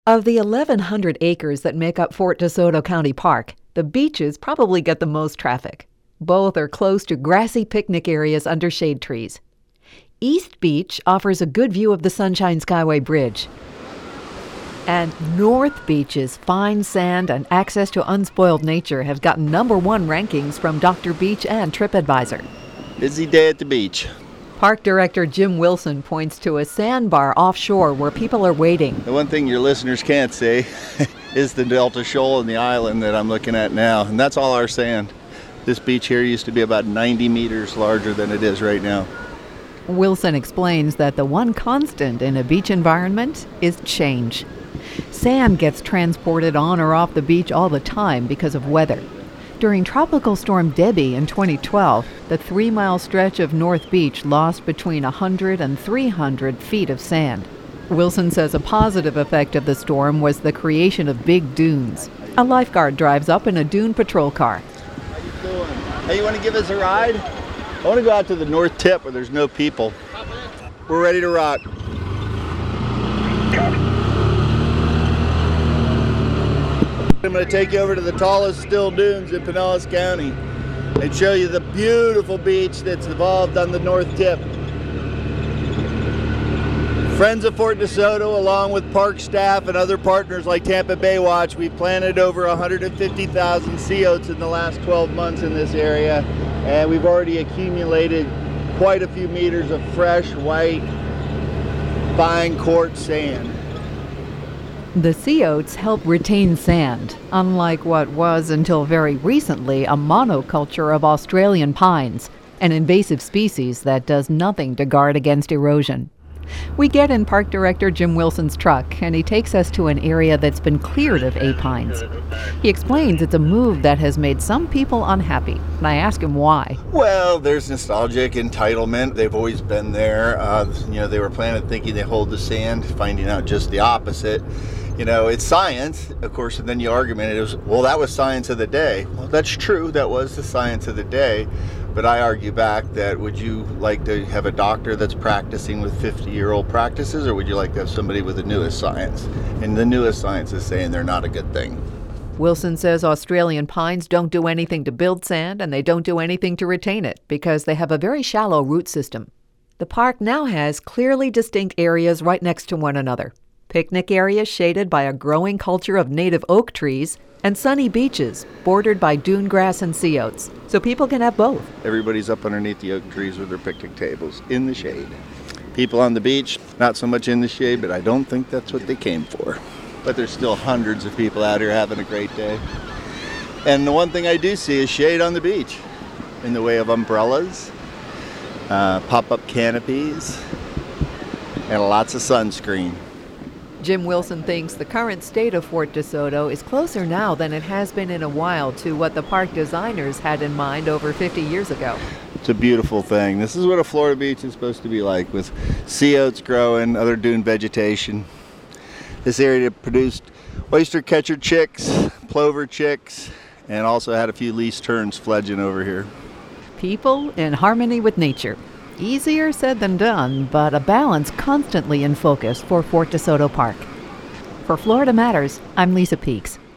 Of the 1,100 acres that make up Fort DeSoto County Park, the beaches probably get the most traffic. Both are close to grassy picnic areas under shade trees. East Beach offers a good view of the Sunshine Skyway Bridge. And North Beach's fine sand and access to unspoiled nature have gotten #1 rankings from Dr. Beach and TripAdvisor. Busy day at the beach. Park Director Jim Wilson points to a sandbar offshore where people are waiting. The one thing your listeners can't see is the Delta Shoal and the island that I'm looking at now, and that's all our sand. This beach here used to be about 90 meters larger than it is right now. Wilson explains that the one constant in a beach environment is change. Sand gets transported on or off the beach all the time because of weather. During Tropical Storm Debbie in 2012, the 3-mile stretch of North Beach lost between 100 and 300 feet of sand. Wilson says a positive effect of the storm was the creation of big dunes. A lifeguard drives up in a dune patrol car. How you doing? Hey, you want to give us a ride? I want to go out to the north tip where there's no people. We're ready to rock. I'm going to take you over to the tallest still dunes in Pinellas County and show you the beautiful beach that's evolved on the north tip. Friends of Fort DeSoto, along with park staff and other partners like Tampa Bay Watch, we've planted over 150,000 sea oats in the last 12 months in this area, and we've already accumulated quite a few meters of fresh, white, fine quartz sand. The sea oats help retain sand, unlike what was until very recently a monoculture of Australian pines, an invasive species that does nothing to guard against erosion. We get in Park Director Jim Wilson's truck, and he takes us to an area that's been cleared of A-pines. He explains it's a move that has made some people unhappy, and I ask him why. Well, there's nostalgic entitlement. They've always been there. They were planted thinking they hold the sand, finding out just the opposite. It's science, of course, and then you argument it was, well, that was science of the day. Well, that's true, that was the science of the day, but I argue back that would you like to have a doctor that's practicing with 50-year-old practices, or would you like to have somebody with the newest science? And the newest science is saying they're not a good thing. Wilson says Australian pines don't do anything to build sand, and they don't do anything to retain it because they have a very shallow root system. The park now has clearly distinct areas right next to one another. Picnic areas shaded by a growing culture of native oak trees, and sunny beaches bordered by dune grass and sea oats, so people can have both. Everybody's up underneath the oak trees with their picnic tables in the shade. People on the beach, not so much in the shade, but I don't think that's what they came for. But there's still hundreds of people out here having a great day. And the one thing I do see is shade on the beach in the way of umbrellas, pop-up canopies, and lots of sunscreen. Jim Wilson thinks the current state of Fort DeSoto is closer now than it has been in a while to what the park designers had in mind over 50 years ago. It's a beautiful thing. This is what a Florida beach is supposed to be like, with sea oats growing, other dune vegetation. This area produced oyster catcher chicks, plover chicks, and also had a few least terns fledging over here. People in harmony with nature. Easier said than done, but a balance constantly in focus for Fort DeSoto Park. For Florida Matters, I'm Lisa Peaks.